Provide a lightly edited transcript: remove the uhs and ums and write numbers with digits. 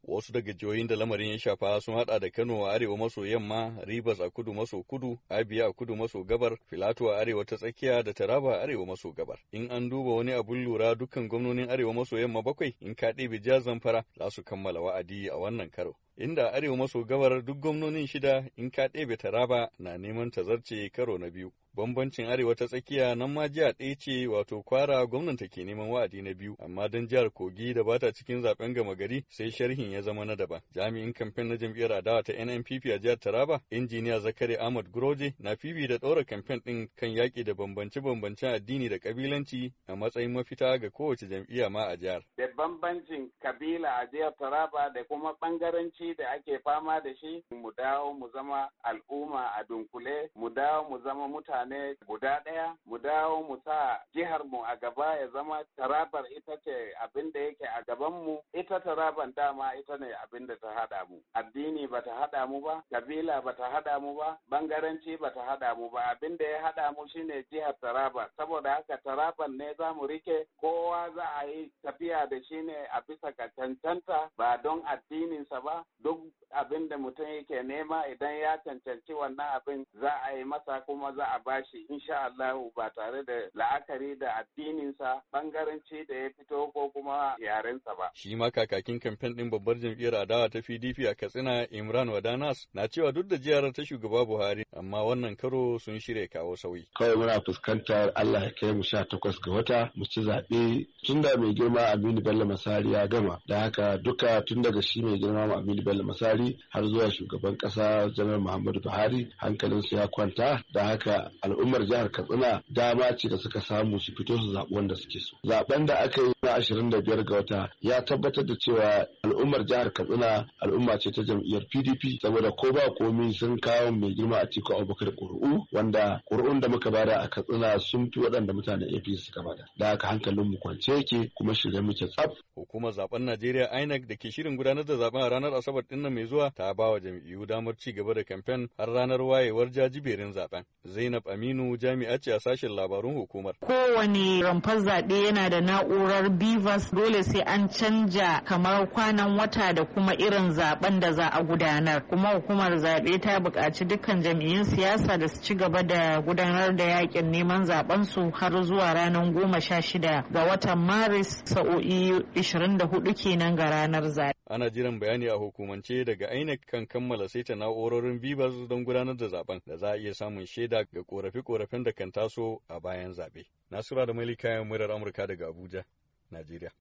Wasu daga jihohin da lamarin ya shafa sun hada da Kano a arewa maso yamma, Rivers a kudu maso kudu, Abia a kudu maso gabar, Filato a arewa ta tsakiya da Taraba a arewa maso gabar. In an duba wani abun lura dukkan gwamnonin arewa maso yamma bakwai in ka ɗebe jihar Zamfara za su kammala wa'adi a wannan karo. Inda arewa maso gabar duk gwamnonin shida in ka ɗebe Taraba na neman tazarce karo na biyu. Bambancin arewa ta tsakiya nan ma jiha ɗaya ce wato Kwara gwamnati ke neman wa'adi na biyu amma don jihar Kogi da bata cikin zaben gama gari sai sharhin ya zama na daban. Jami'in kamfen na jam'iyyar adawa ta NNPP a jihar Taraba, injiniya Zakari Ahmad Guroje na fifi da ɗaura kamfen ɗin kan yaƙi da bambance-bambancen addini da ƙabilanci a matsayin mafita ga kowace jam'iyya ma a jihar. Da bambancin kabila a jihar Taraba da kuma ɓangaranci da ake fama da shi mu dawo mu zama al'umma a dunkule, mu dawo mu zama mutane guda ɗaya, mu dawo mu sa jihar mu a gaba ya zama Tarabar ita ce abin da yake a gaban mu, ita Taraban dama ita ne abin da ta haɗa mu. Addini ba ta haɗa mu ba, kabila ba ta haɗa mu ba, bangaranci ba ta haɗa mu ba, abin da ya haɗa mu shine jihar Taraba. Saboda haka Taraban ne za mu rike, kowa za a yi tafiya da shi ne a bisa ga cancanta ba don addininsa ba, duk abin da mutum yake nema idan ya cancanci wannan abin za a yi masa kuma za a bashi insha Allah ba tare da la'akari da addininsa, bangaranci da ya fito ko kuma yarensa ba. Shi ma kakakin kamfen ɗin babbar jam'iyyar adawa ta PDP a Katsina Imran Wadanas na cewa duk da jihar ta shugaba Buhari amma wannan karo sun shirya kawo sauyi. Kawai muna fuskantar Allah ya kai mu 18 ga wata mu ci zaɓe tun da mai girma Aminu Bello Masari ya gama da haka duka tun daga shi mai girma Aminu Bello Masari har zuwa shugaban ƙasa Janar Muhammadu Buhari hankalinsu ya kwanta da haka al'ummar jihar Katsina dama ce da suka samu su fito su zaɓi wanda suke so. Zaɓen da aka yi na 25 ga wata ya tabbatar da cewa al'ummar jihar Katsina al'umma ce ta jam'iyyar PDP saboda ko ba komi sun kawo mai girma Atiku Abubakar ƙuri'u wanda ƙuri'un da muka bada a Katsina sun fi waɗanda mutanen APC suka bada. Da haka hankalin mu kwance yake kuma shirye muke tsaf. Hukumar zaben Najeriya INEC da ke shirin gudanar da zaben a ranar Asabar ɗin nan mai zuwa ta ba wa jam'iyyu damar ci gaba da kamfen har ranar wayewar jajiberin zaben. Zainab Aminu jami'a ce a sashen labarun hukumar. Kowane rumfar zaɓe yana da na'urar BVAS dole sai an canja kamar kwanan wata da kuma irin zaben da za a gudanar. Kuma hukumar zaɓe ta buƙaci dukkan jam'iyyun siyasa da su ci gaba da gudanar da yakin neman zaben su har zuwa ranar 16 ga watan Maris sa'o'i 24 kenan ga ranar zaɓe. Ana jiran bayani a hukumance daga INEC kan kammala saita na'urorin BVAS don gudanar da zaben da za a iya samun shaida ga korafe-korafen da kan taso a bayan zaɓe. Nasura da Malika murar Amurka daga Abuja, Najeriya.